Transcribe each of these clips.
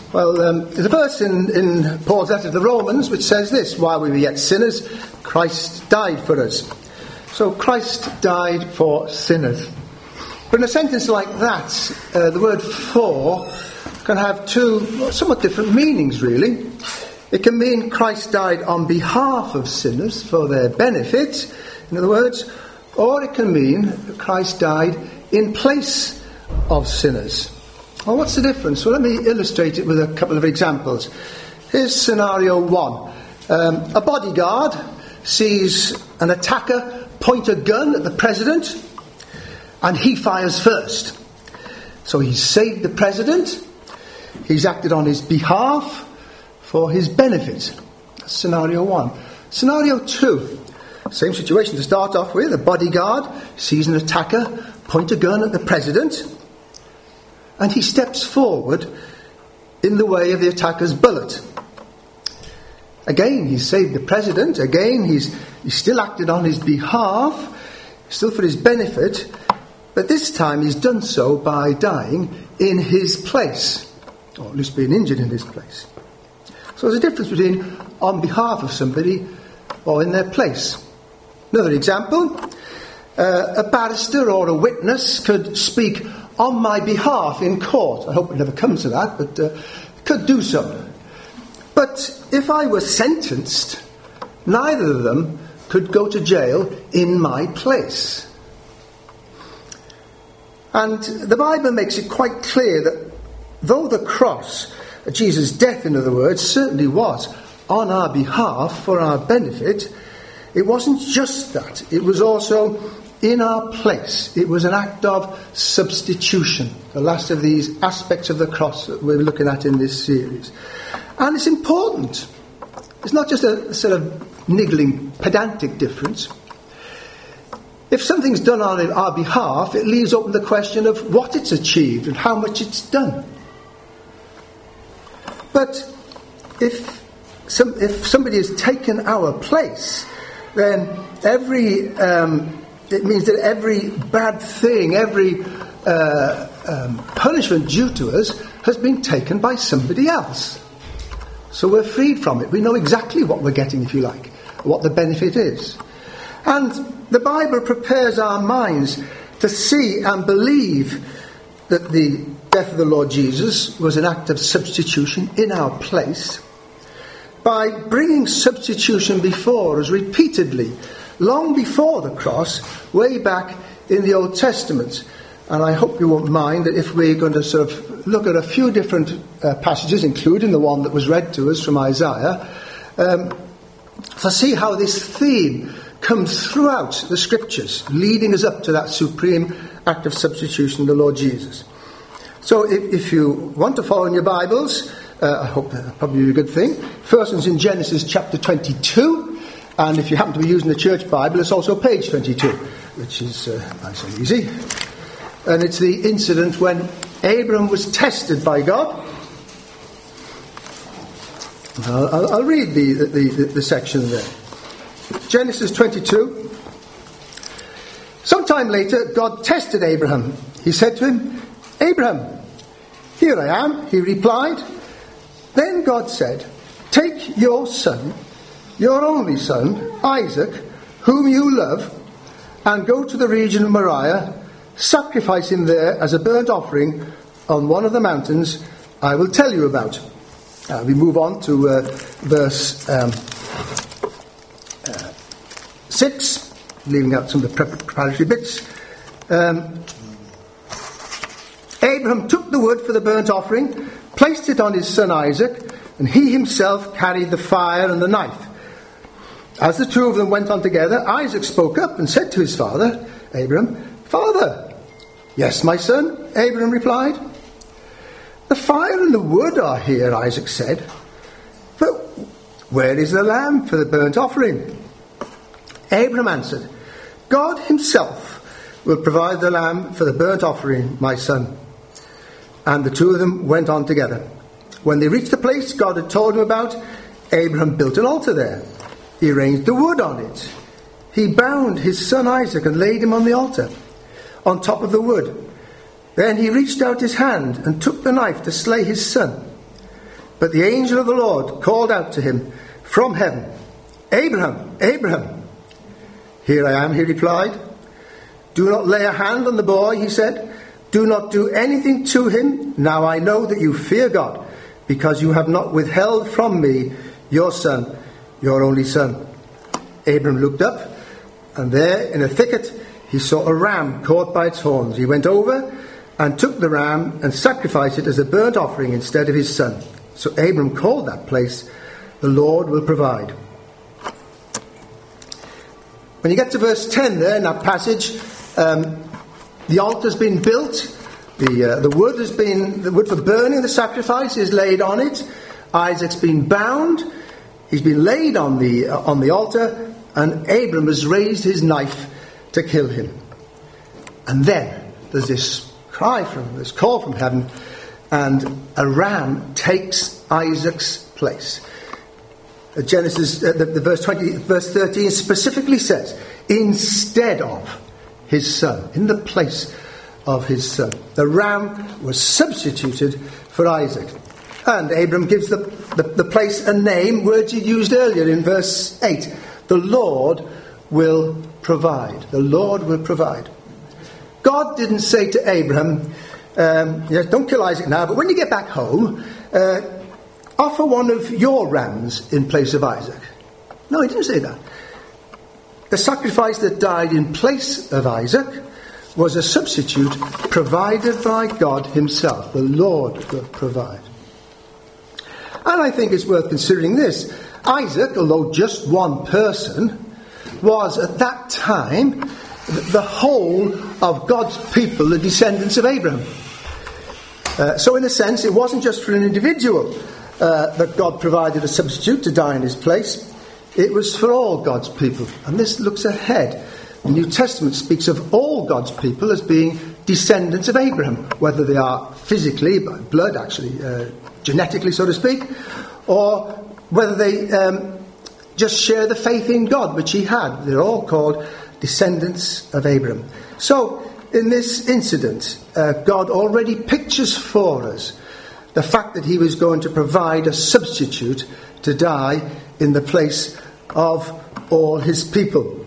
Well, there's a verse in Paul's letter to the Romans which says this: while we were yet sinners, Christ died for us. So Christ died for sinners. But in a sentence like that, the word for can have two somewhat different meanings, really. It can mean Christ died on behalf of sinners for their benefit, in other words, or it can mean Christ died in place of sinners. Well, what's the difference? Well, let me illustrate it with a couple of examples. Here's scenario one. A bodyguard sees an attacker point a gun at the president, and he fires first. So he's saved the president. He's acted on his behalf for his benefit. That's scenario one. Scenario two. Same situation to start off with. A bodyguard sees an attacker point a gun at the president, and he steps forward in the way of the attacker's bullet. Again, he's saved the president. Again, he's still acted on his behalf, still for his benefit, but this time he's done so by dying in his place, or at least being injured in his place. So there's a difference between on behalf of somebody or in their place. Another example, a barrister or a witness could speak on my behalf in court. I hope it never comes to that, but could do so. But if I were sentenced, neither of them could go to jail in my place. And the Bible makes it quite clear that though the cross, Jesus' death in other words, certainly was on our behalf for our benefit, it wasn't just that. It was also in our place. It was an act of substitution, the last of these aspects of the cross that we're looking at in this series. And it's important. It's not just a sort of niggling, pedantic difference. If something's done on our behalf, it leaves open the question of what it's achieved and how much it's done. But if somebody has taken our place, then it means that every bad thing, every punishment due to us has been taken by somebody else. So we're freed from it. We know exactly what we're getting, if you like, what the benefit is. And the Bible prepares our minds to see and believe that the death of the Lord Jesus was an act of substitution in our place by bringing substitution before us repeatedly, long before the cross, way back in the Old Testament. And I hope you won't mind that if we're going to sort of look at a few different passages, including the one that was read to us from Isaiah, to see how this theme comes throughout the Scriptures, leading us up to that supreme act of substitution, the Lord Jesus. So if you want to follow in your Bibles, I hope that'll probably be a good thing. First one's in Genesis chapter 22, and if you happen to be using the church Bible, it's also page 22, which is nice and easy. And it's the incident when Abram was tested by God. I'll read the section there. Genesis 22. Sometime later, God tested Abraham. He said to him, "Abraham." "Here I am," he replied. Then God said, "Take your son, your only son, Isaac, whom you love, and go to the region of Moriah. Sacrifice him there as a burnt offering on one of the mountains I will tell you about." We move on to verse 6, leaving out some of the preparatory bits. Abraham took the wood for the burnt offering, placed it on his son Isaac, and he himself carried the fire and the knife. As the two of them went on together, Isaac spoke up and said to his father, Abraham, "Father." "Yes, my son," Abraham replied. "The fire and the wood are here," Isaac said. "But where is the lamb for the burnt offering?" Abraham answered, "God himself will provide the lamb for the burnt offering, my son." And the two of them went on together. When they reached the place God had told him about, Abraham built an altar there. He arranged the wood on it. He bound his son Isaac and laid him on the altar, on top of the wood. Then he reached out his hand and took the knife to slay his son. But the angel of the Lord called out to him from heaven, "Abraham, Abraham." "Here I am," he replied. "Do not lay a hand on the boy," he said. "Do not do anything to him. Now I know that you fear God, because you have not withheld from me your son, your only son." Abram looked up, and there in a thicket he saw a ram caught by its horns. He went over and took the ram and sacrificed it as a burnt offering instead of his son. So Abram called that place, "The Lord will provide." When you get to verse 10 there in that passage, the altar's been built. The wood for burning the sacrifice is laid on it. Isaac's been bound. He's been laid on the altar, and Abram has raised his knife to kill him. And then there's this call from heaven, and a ram takes Isaac's place. Genesis, the verse 13 specifically says, instead of his son, in the place of his son. The ram was substituted for Isaac. And Abram gives the place a name, words he used earlier in verse 8. The Lord will provide. The Lord will provide. God didn't say to Abraham, don't kill Isaac now, but when you get back home, offer one of your rams in place of Isaac. No, he didn't say that. The sacrifice that died in place of Isaac was a substitute provided by God himself. The Lord will provide. And I think it's worth considering this. Isaac, although just one person, was at that time the whole of God's people, the descendants of Abraham. So in a sense, it wasn't just for an individual that God provided a substitute to die in his place. It was for all God's people. And this looks ahead. The New Testament speaks of all God's people as being descendants of Abraham, whether they are physically, by blood actually, genetically so to speak, or whether they just share the faith in God which he had. They're all called descendants of Abraham. So in this incident, God already pictures for us the fact that he was going to provide a substitute to die in the place of all his people.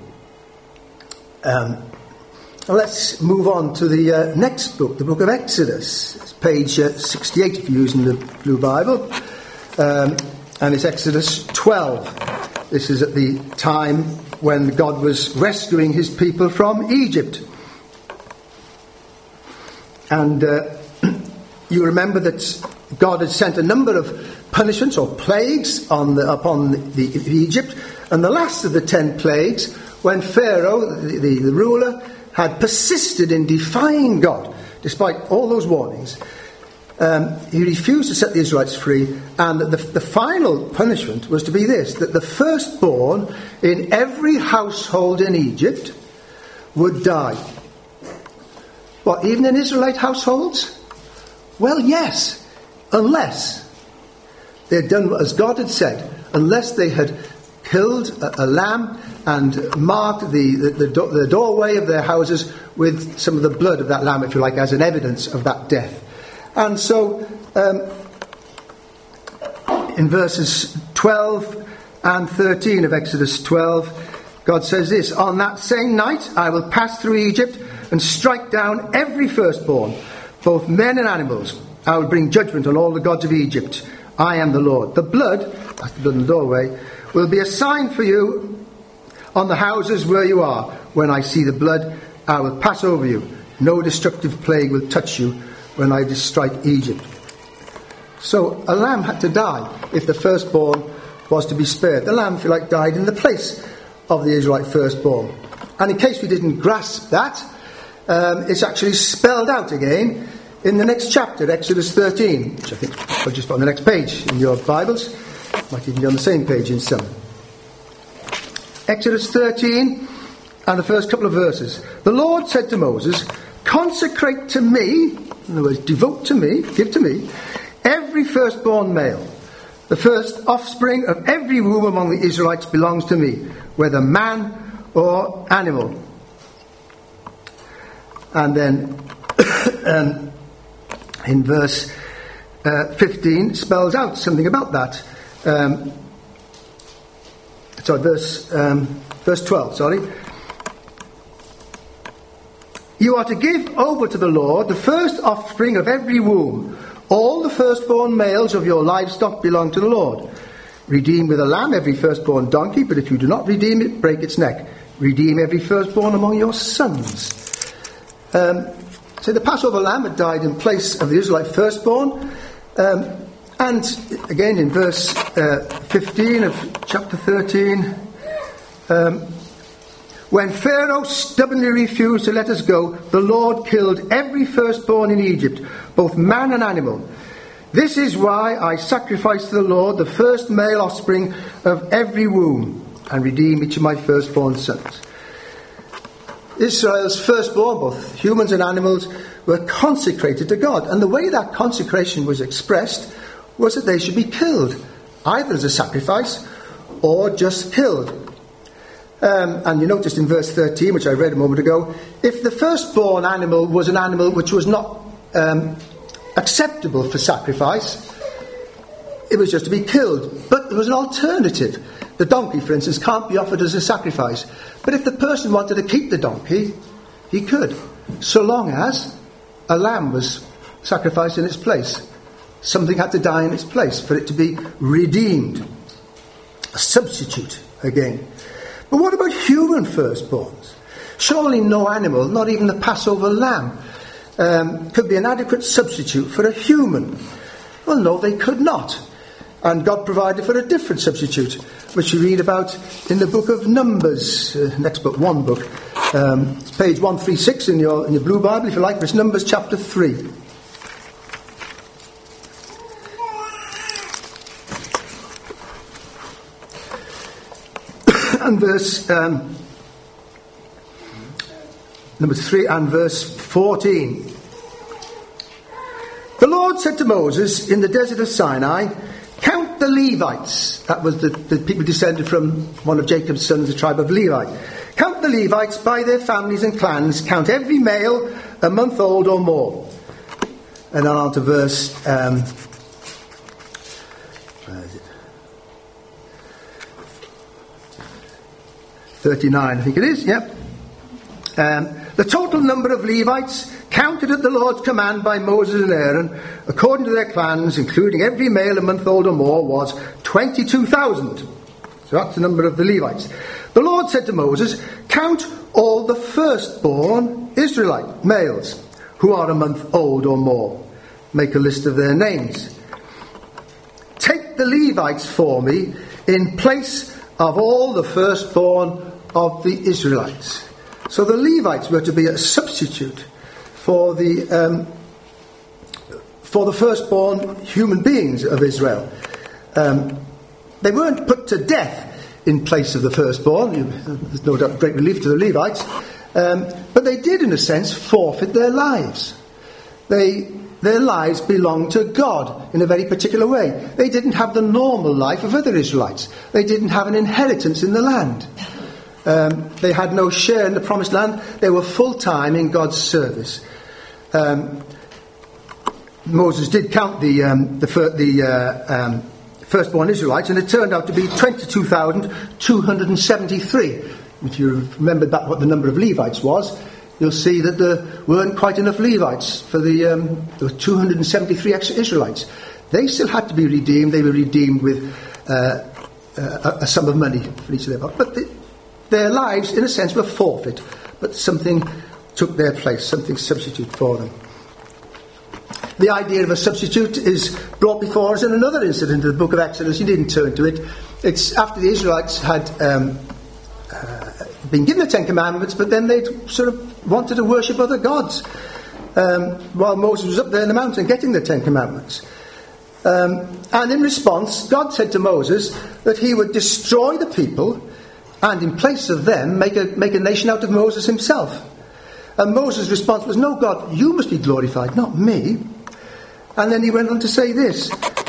Let's move on to the next book, the book of Exodus. It's page 68 if you're using the Blue Bible. And it's Exodus 12. This is at the time when God was rescuing his people from Egypt. And you remember that God had sent a number of punishments or plagues upon Egypt. And the last of the 10 plagues, when Pharaoh, the ruler, had persisted in defying God, despite all those warnings, he refused to set the Israelites free, and the final punishment was to be this, that the firstborn in every household in Egypt would die. What, even in Israelite households? Well, yes, unless they had done as God had said, unless they had killed a lamb and marked the doorway of their houses with some of the blood of that lamb, if you like, as an evidence of that death. And so, in verses 12 and 13 of Exodus 12, God says this, "On that same night I will pass through Egypt and strike down every firstborn, both men and animals. I will bring judgment on all the gods of Egypt. I am the Lord. The blood," that's the blood in the doorway, "will be a sign for you on the houses where you are. When I see the blood, I will pass over you. No destructive plague will touch you when I strike Egypt." So a lamb had to die if the firstborn was to be spared. The lamb, if you like, died in the place of the Israelite firstborn. And in case we didn't grasp that, it's actually spelled out again in the next chapter, Exodus 13, which I think I'll just put on the next page in your Bibles. Might even be on the same page in some. Exodus 13 and the first couple of verses. "The Lord said to Moses, 'Consecrate to me,'" in other words, devote to me, give to me, "every firstborn male. The first offspring of every womb among the Israelites belongs to me, whether man or animal." And then in verse 15 spells out something about that. Verse 12, sorry. You are to give over to the Lord the first offspring of every womb. All the firstborn males of your livestock belong to the Lord. Redeem with a lamb every firstborn donkey, but if you do not redeem it, break its neck. Redeem every firstborn among your sons. So the Passover lamb had died in place of the Israelite firstborn. And again in verse 15 of chapter 13, when Pharaoh stubbornly refused to let us go, the Lord killed every firstborn in Egypt, both man and animal. This is why I sacrifice to the Lord the first male offspring of every womb, and redeem each of my firstborn sons. Israel's firstborn, both humans and animals, were consecrated to God. And the way that consecration was expressed was that they should be killed, either as a sacrifice or just killed. And you noticed in verse 13, which I read a moment ago, if the firstborn animal was an animal which was not acceptable for sacrifice, it was just to be killed. But there was an alternative. The donkey, for instance, can't be offered as a sacrifice. But if the person wanted to keep the donkey, he could, so long as a lamb was sacrificed in its place. Something had to die in its place for it to be redeemed. A substitute, again. But what about human firstborns? Surely no animal, not even the Passover lamb, could be an adequate substitute for a human. Well, no, they could not. And God provided for a different substitute, which you read about in the book of Numbers, next but one book. It's page 136 in your blue Bible, if you like. It's Numbers chapter 3. And verse Numbers 3 and verse 14. The Lord said to Moses in the desert of Sinai, count the Levites. That was the people descended from one of Jacob's sons, the tribe of Levi. Count the Levites by their families and clans. Count every male a month old or more. And then on to verse 39, I think it is, yep. The total number of Levites counted at the Lord's command by Moses and Aaron, according to their clans, including every male a month old or more, was 22,000. So that's the number of the Levites. The Lord said to Moses, count all the firstborn Israelite males who are a month old or more. Make a list of their names. Take the Levites for me in place of all the firstborn of the Israelites. So the Levites were to be a substitute for the firstborn human beings of Israel. They weren't put to death in place of the firstborn. There's no doubt great relief to the Levites. But they did, in a sense, forfeit their lives. Their lives belonged to God in a very particular way. They didn't have the normal life of other Israelites. They didn't have an inheritance in the land. They had no share in the promised land. They were full-time in God's service. Moses did count the firstborn Israelites, and it turned out to be 22,273. If you remember back what the number of Levites was, you'll see that there weren't quite enough Levites for there were 273 extra Israelites. They still had to be redeemed. They were redeemed with a sum of money for each of them. But their lives, in a sense, were forfeit. But something took their place, something substitute for them. The idea of a substitute is brought before us in another incident in the book of Exodus. You needn't turn to it. It's after the Israelites had been given the Ten Commandments, but then they sort of wanted to worship other gods while Moses was up there in the mountain getting the Ten Commandments. And in response, God said to Moses that he would destroy the people and in place of them make a nation out of Moses himself. And Moses' response was, no, God, you must be glorified, not me. And then he went on to say this,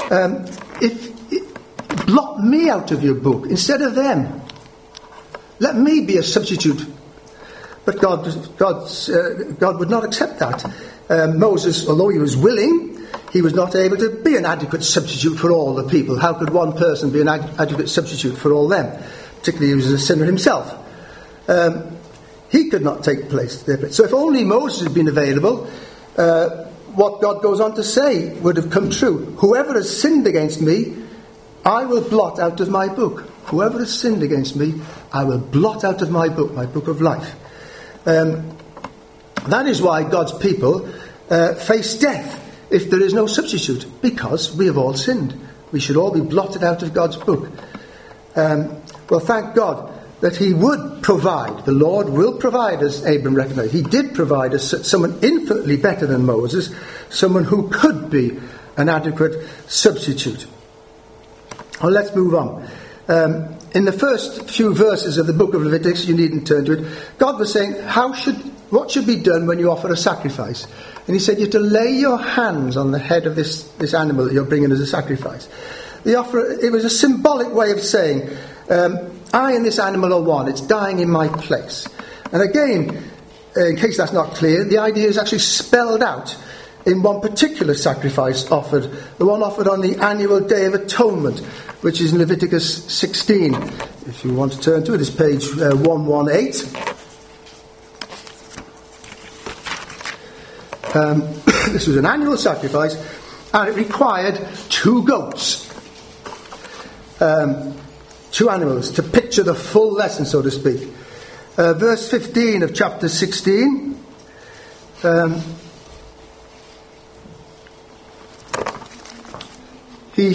blot me out of your book instead of them. Let me be a substitute. But God would not accept that. Moses, although he was willing, he was not able to be an adequate substitute for all the people. How could one person be an adequate substitute for all them? Particularly he was a sinner himself. He could not take place. So if only Moses had been available, what God goes on to say would have come true. Whoever has sinned against me, I will blot out of my book. Whoever has sinned against me, I will blot out of my book of life. That is why God's people face death if there is no substitute, because we have all sinned. We should all be blotted out of God's book. Well, thank God that he would provide. The Lord will provide, as Abram recognized. He did provide us someone infinitely better than Moses, someone who could be an adequate substitute. Well, let's move on. In the first few verses of the book of Leviticus, you needn't turn to it, God was saying, what should be done when you offer a sacrifice? And he said, you're to lay your hands on the head of this animal that you're bringing as a sacrifice. It was a symbolic way of saying, I and this animal are one. It's dying in my place. And again, in case that's not clear, the idea is actually spelled out in one particular sacrifice offered, the one offered on the annual Day of Atonement, which is in Leviticus 16. If you want to turn to it, it's page 118. This was an annual sacrifice, and it required 2 goats. 2 animals, to picture the full lesson, so to speak. Verse 15 of chapter 16. He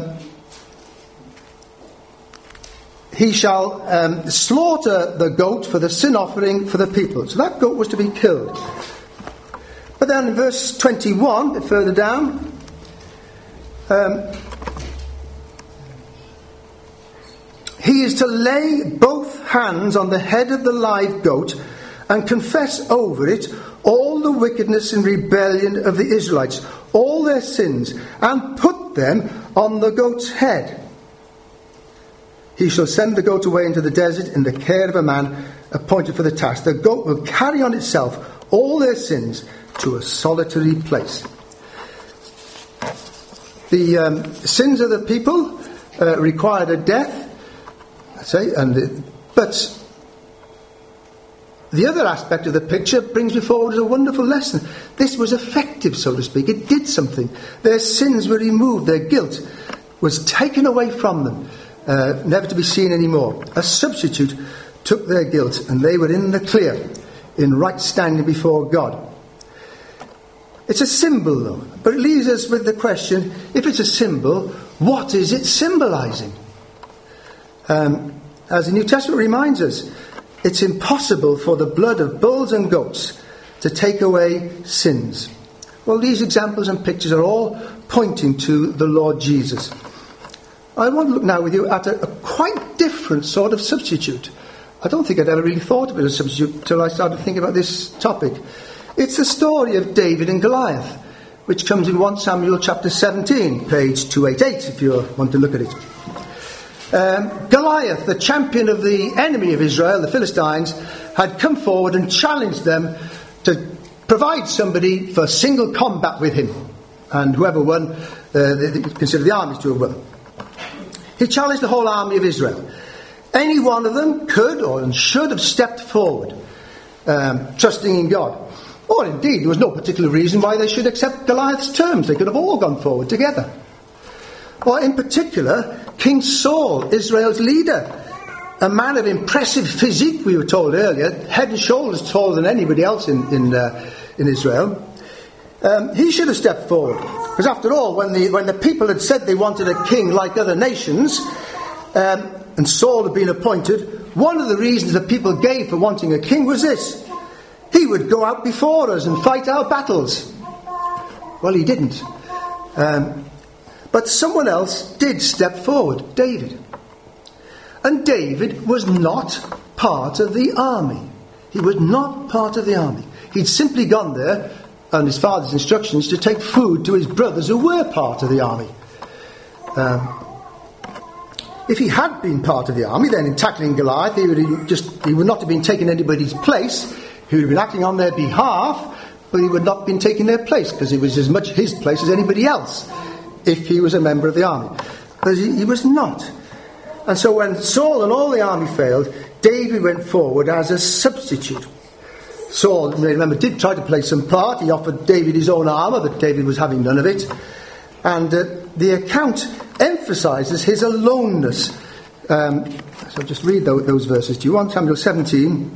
shall slaughter the goat for the sin offering for the people. So that goat was to be killed. But then in verse 21, a bit further down, he is to lay both hands on the head of the live goat and confess over it all the wickedness and rebellion of the Israelites, all their sins, and put them on the goat's head. He shall send the goat away into the desert in the care of a man appointed for the task. The goat will carry on itself all their sins to a solitary place. The sins of the people required a death, but the other aspect of the picture brings me forward as a wonderful lesson. This was effective, so to speak. It did something. Their sins were removed. Their guilt was taken away from them, never to be seen anymore. A substitute took their guilt, and they were in the clear, in right standing before God. It's a symbol, though, but it leaves us with the question, if it's a symbol, what is it symbolising? As the New Testament reminds us, it's impossible for the blood of bulls and goats to take away sins. Well, these examples and pictures are all pointing to the Lord Jesus. I want to look now with you at a quite different sort of substitute. I don't think I'd ever really thought of it as a substitute until I started thinking about this topic. It's the story of David and Goliath, which comes in 1 Samuel chapter 17, page 288, if you want to look at it. Goliath, the champion of the enemy of Israel, the Philistines, had come forward and challenged them to provide somebody for single combat with him. And whoever won, they consider the armies to have won. He challenged the whole army of Israel. Any one of them could or should have stepped forward, trusting in God. Or indeed, there was no particular reason why they should accept Goliath's terms. They could have all gone forward together. Or in particular, King Saul, Israel's leader, a man of impressive physique, we were told earlier, head and shoulders taller than anybody else in Israel. He should have stepped forward. Because after all, when the people had said they wanted a king like other nations, and Saul had been appointed, one of the reasons that people gave for wanting a king was this: he would go out before us and fight our battles. Well, he didn't. But someone else did step forward, David. And David was not part of the army. He was not part of the army. He'd simply gone there, on his father's instructions, to take food to his brothers who were part of the army. If he had been part of the army, then in tackling Goliath, he would not have been taking anybody's place. He would have been acting on their behalf, but he would not have been taking their place, because it was as much his place as anybody else if he was a member of the army. But he was not. And so when Saul and all the army failed, David went forward as a substitute. Saul, remember, did try to play some part. He offered David his own armour, but David was having none of it. And the account emphasises his aloneness. So I'll just read those verses to you. 1 Samuel 17,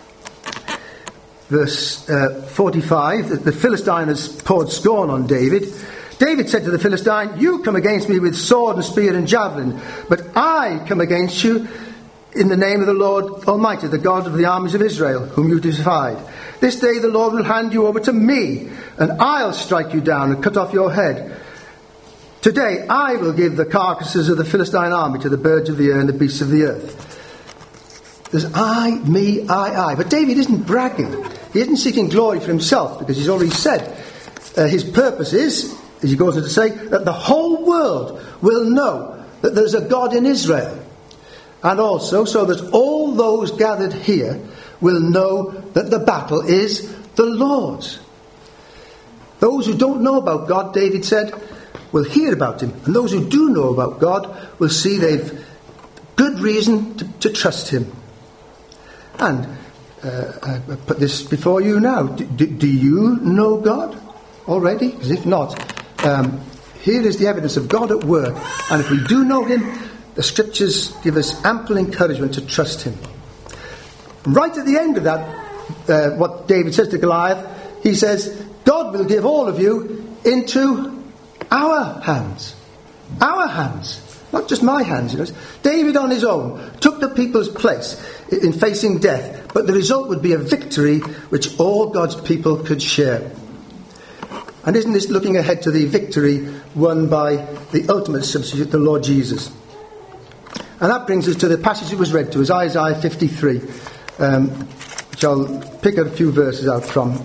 verse 45. The Philistine has poured scorn on David. David said to the Philistine, "You come against me with sword and spear and javelin, but I come against you in the name of the Lord Almighty, the God of the armies of Israel, whom you defied. This day the Lord will hand you over to me, and I'll strike you down and cut off your head. Today I will give the carcasses of the Philistine army to the birds of the air and the beasts of the earth." There's I, me, I. But David isn't bragging. He isn't seeking glory for himself, because he's already said his purpose is, as he goes on to say, that the whole world will know that there's a God in Israel. And also so that all those gathered here will know that the battle is the Lord's. Those who don't know about God, David said, will hear about him. And those who do know about God will see they've good reason to trust him. And I put this before you now. Do you know God already? Because if not, here is the evidence of God at work. And if we do know him, the scriptures give us ample encouragement to trust him. Right at the end of that, what David says to Goliath, he says, God will give all of you into our hands. Our hands. Not just my hands. David on his own took the people's place in facing death, but the result would be a victory which all God's people could share. And isn't this looking ahead to the victory won by the ultimate substitute, the Lord Jesus? And that brings us to the passage that was read to us, Isaiah 53, which I'll pick a few verses out from.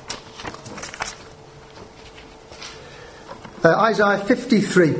Isaiah 53.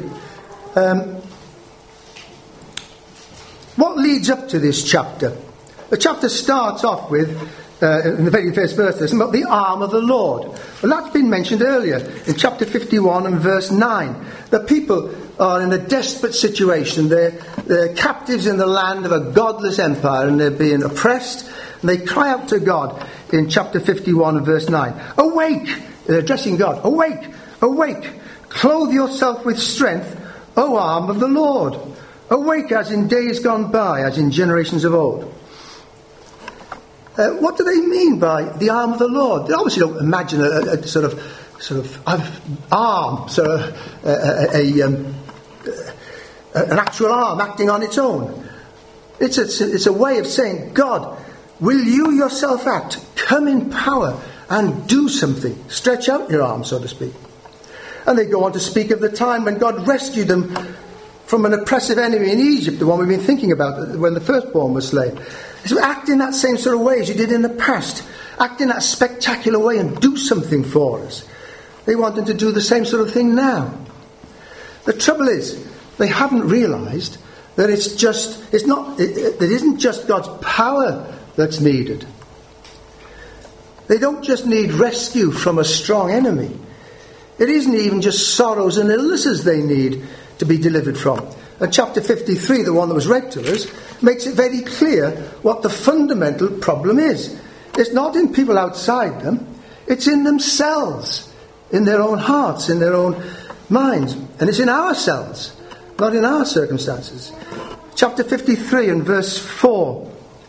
What leads up to this chapter? The chapter starts off with, in the very first verse, about the arm of the Lord. Well, that's been mentioned earlier in chapter 51 and verse 9. The people are in a desperate situation. They're captives in the land of a godless empire, and they're being oppressed. And they cry out to God in chapter 51 and verse 9. Awake! They're addressing God. Awake! Awake! Clothe yourself with strength, O arm of the Lord. Awake as in days gone by, as in generations of old. What do they mean by the arm of the Lord? They obviously don't imagine a sort of arm, an actual arm acting on its own. It's a way of saying, God, will you yourself act? Come in power and do something. Stretch out your arm, so to speak. And they go on to speak of the time when God rescued them from an oppressive enemy in Egypt, the one we've been thinking about when the firstborn was slain. So act in that same sort of way as you did in the past. Act in that spectacular way and do something for us. They want them to do the same sort of thing now. The trouble is, they haven't realised that it isn't just God's power that's needed. They don't just need rescue from a strong enemy. It isn't even just sorrows and illnesses they need to be delivered from. And chapter 53, the one that was read to us, makes it very clear what the fundamental problem is. It's not in people outside them, it's in themselves, in their own hearts, in their own minds. And it's in ourselves, not in our circumstances. Chapter 53 and verse 4.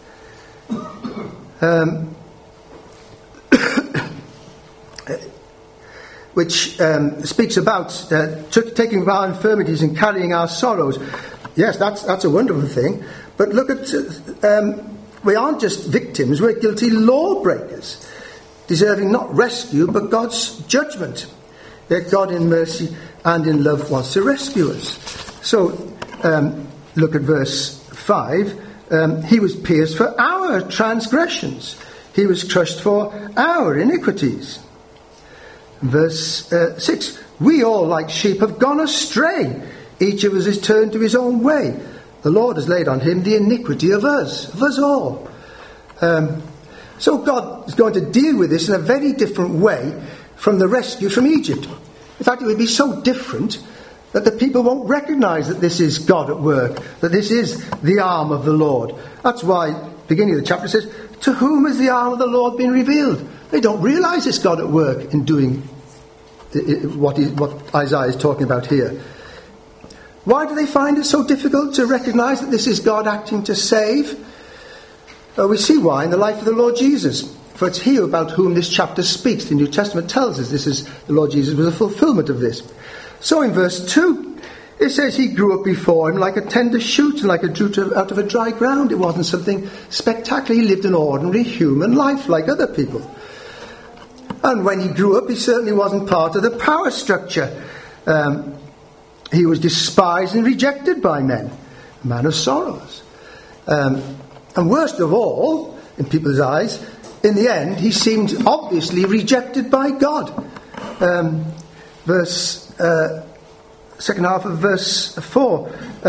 Which speaks about taking our infirmities and carrying our sorrows. Yes, that's a wonderful thing. But look at, we aren't just victims, we're guilty lawbreakers, deserving not rescue, but God's judgment. Yet God in mercy and in love wants to rescue us. So, look at verse 5. He was pierced for our transgressions. He was crushed for our iniquities. Verse 6, we all like sheep have gone astray. Each of us is turned to his own way. The Lord has laid on him the iniquity of us all. So God is going to deal with this in a very different way from the rescue from Egypt. In fact, it would be so different that the people won't recognise that this is God at work, that this is the arm of the Lord. That's why, beginning of the chapter says, to whom has the arm of the Lord been revealed? They don't realise it's God at work in doing what Isaiah is talking about here. Why do they find it so difficult to recognise that this is God acting to save? We see why in the life of the Lord Jesus. For it's he about whom this chapter speaks. The New Testament tells us this is the Lord Jesus was a fulfilment of this. So in verse 2, it says he grew up before him like a tender shoot and like a root out of a dry ground. It wasn't something spectacular. He lived an ordinary human life like other people. And when he grew up, he certainly wasn't part of the power structure. He was despised and rejected by men. A man of sorrows. And worst of all, in people's eyes, in the end, he seemed obviously rejected by God. Second half of verse 4.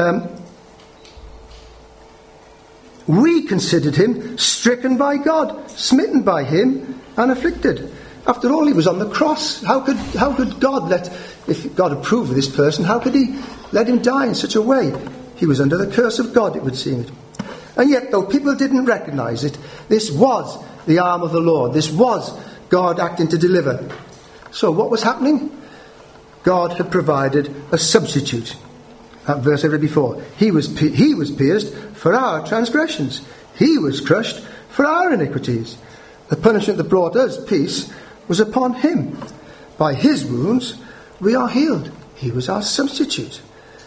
We considered him stricken by God, smitten by him, and afflicted. After all, he was on the cross. How could God if God approved of this person, how could he let him die in such a way? He was under the curse of God, it would seem. And yet, though people didn't recognise it, this was the arm of the Lord. This was God acting to deliver. So what was happening? God had provided a substitute. That verse I read before. He was pierced for our transgressions. He was crushed for our iniquities. The punishment that brought us peace was upon him. By his wounds we are healed. He was our substitute.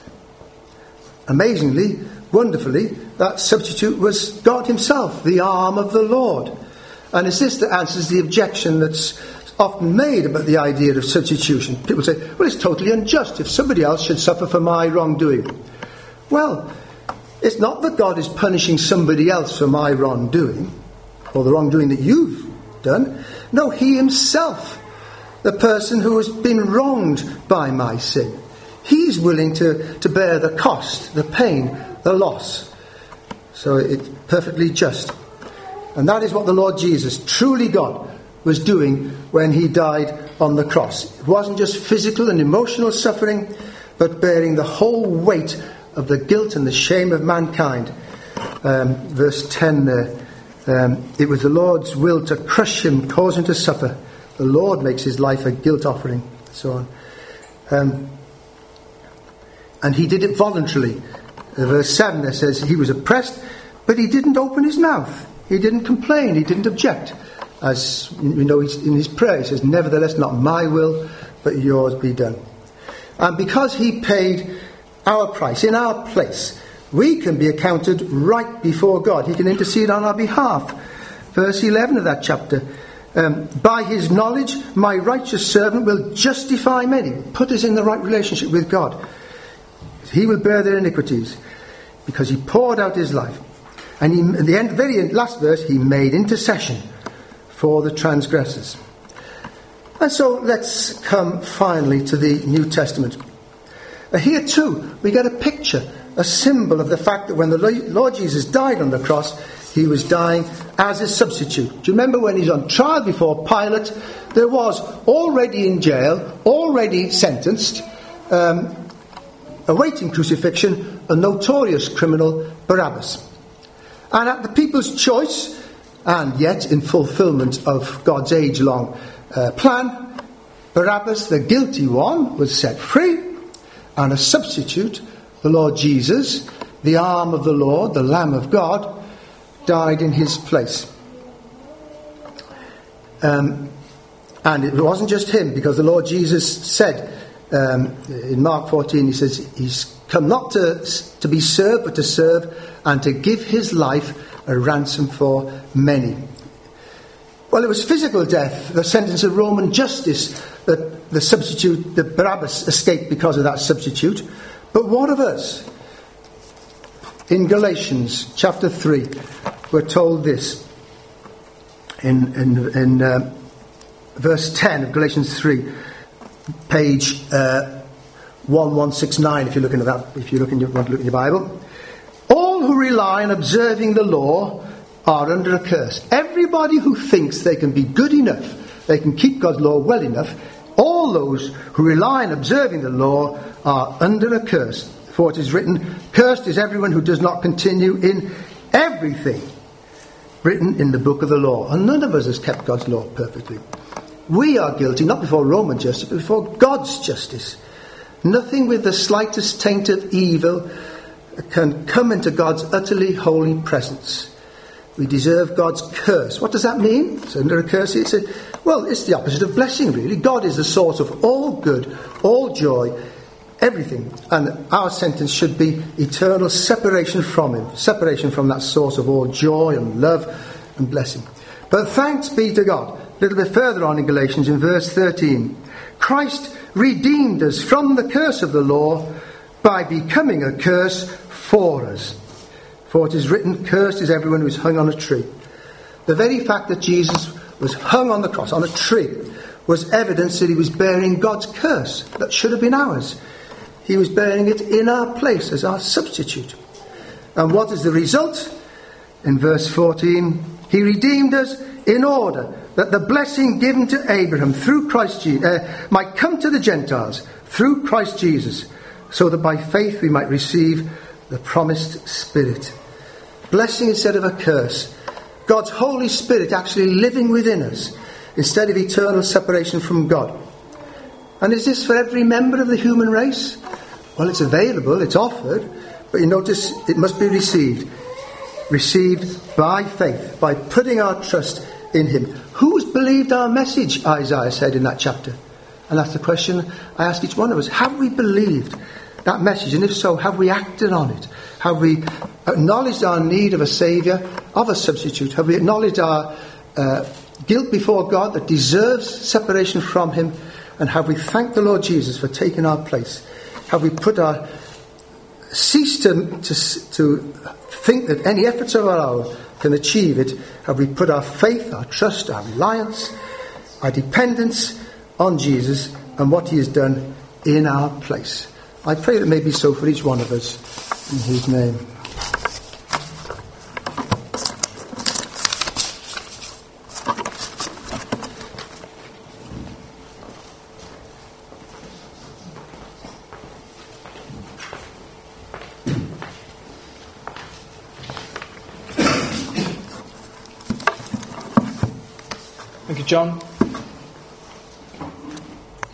Amazingly, wonderfully, that substitute was God himself, the arm of the Lord. And it's this that answers the objection that's often made about the idea of substitution. People say, well, it's totally unjust if somebody else should suffer for my wrongdoing. Well, it's not that God is punishing somebody else for my wrongdoing, or the wrongdoing that you've done. No, he himself, the person who has been wronged by my sin. He's willing to bear the cost, the pain, the loss. So it's perfectly just. And that is what the Lord Jesus, truly God, was doing when he died on the cross. It wasn't just physical and emotional suffering, but bearing the whole weight of the guilt and the shame of mankind. Verse 10 there. It was the Lord's will to crush him, cause him to suffer. The Lord makes his life a guilt offering. So on. And he did it voluntarily. Verse 7 there says he was oppressed, but he didn't open his mouth. He didn't complain. He didn't object. As we know in his prayer, he says, nevertheless, not my will, but yours be done. And because he paid our price in our place, we can be accounted right before God. He can intercede on our behalf. Verse 11 of that chapter. By his knowledge, my righteous servant will justify many. Put us in the right relationship with God. He will bear their iniquities because he poured out his life. And he, at the end, very last verse, he made intercession for the transgressors. And so let's come finally to the New Testament. Here too, we get a picture, a symbol of the fact that when the Lord Jesus died on the cross, he was dying as a substitute. Do you remember when he's on trial before Pilate? There was already in jail, already sentenced, awaiting crucifixion, a notorious criminal, Barabbas. And at the people's choice, and yet in fulfillment of God's age-long plan, Barabbas, the guilty one, was set free, and a substitute, the Lord Jesus, the arm of the Lord, the Lamb of God, died in his place. And it wasn't just him, because the Lord Jesus said in Mark 14, he says, he's come not to be served, but to serve, and to give his life a ransom for many. Well, it was physical death, the sentence of Roman justice, that the substitute, the Barabbas, escaped because of that substitute. But what of us? In Galatians chapter 3, we're told this. In verse 10 of Galatians 3, page 1169, if you're looking at that, if you want to look in your Bible. All who rely on observing the law are under a curse. Everybody who thinks they can be good enough, they can keep God's law well enough, all those who rely on observing the law are under a curse. For it is written, "Cursed is everyone who does not continue in everything written in the book of the law." And none of us has kept God's law perfectly. We are guilty, not before Roman justice, but before God's justice. Nothing with the slightest taint of evil can come into God's utterly holy presence. We deserve God's curse. What does that mean? It's under a curse. It's the opposite of blessing, really. God is the source of all good, all joy, everything. And our sentence should be eternal separation from him. Separation from that source of all joy and love and blessing. But thanks be to God. A little bit further on in Galatians, in verse 13. Christ redeemed us from the curse of the law by becoming a curse for us. For it is written, "Cursed is everyone who is hung on a tree." The very fact that Jesus was hung on the cross, on a tree, was evidence that he was bearing God's curse that should have been ours. He was bearing it in our place as our substitute. And what is the result? In verse 14, he redeemed us in order that the blessing given to Abraham through Christ Jesus might come to the Gentiles through Christ Jesus, so that by faith we might receive the promised Spirit. Blessing instead of a curse. God's Holy Spirit actually living within us instead of eternal separation from God. And is this for every member of the human race? Well, it's available, it's offered, but you notice it must be received. Received by faith, by putting our trust in him. Who's believed our message, Isaiah said in that chapter? And that's the question I ask each one of us. Have we believed that message? And if so, have we acted on it? Have we acknowledged our need of a saviour, of a substitute? Have we acknowledged our guilt before God that deserves separation from him? And have we thanked the Lord Jesus for taking our place? Have we ceased to think that any efforts of our own can achieve it? Have we put our faith, our trust, our reliance, our dependence on Jesus and what he has done in our place? I pray that it may be so for each one of us, in his name. Thank you, John.